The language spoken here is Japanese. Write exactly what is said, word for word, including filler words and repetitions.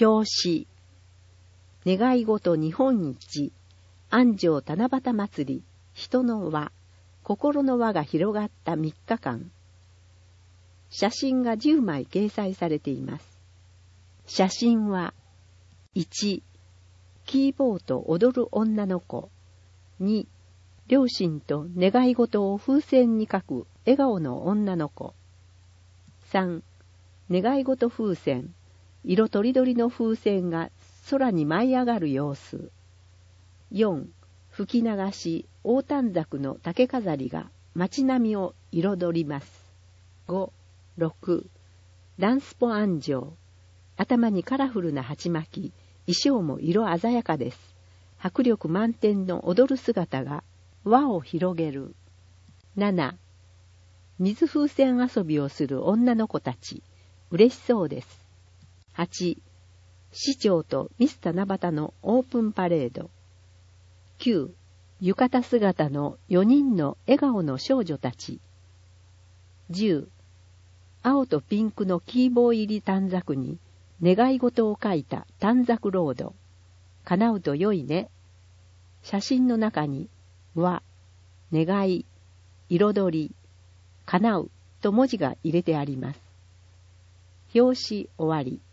表紙。願い事日本一。安城七夕祭り。人の輪。心の輪が広がったみっかかん。写真がじゅうまい掲載されています。写真は、いち、キーボード踊る女の子。に、両親と願い事を風船に書く笑顔の女の子。さん、願い事風船。色とりどりの風船が空に舞い上がる様子。よん、吹き流し大短冊の竹飾りが街並みを彩ります。ご、ろく、ダンスポ安城。頭にカラフルな鉢巻き、衣装も色鮮やかです。迫力満点の踊る姿が輪を広げる。なな、水風船遊びをする女の子たち、嬉しそうです。はち、市長とミス七夕のオープンパレード。きゅう、浴衣姿のよにんの笑顔の少女たち。じゅう、青とピンクのキーボー入り短冊に願い事を書いた短冊ロード。叶うと良いね。写真の中に和、願い、彩り、叶うと文字が入れてあります。表紙終わり。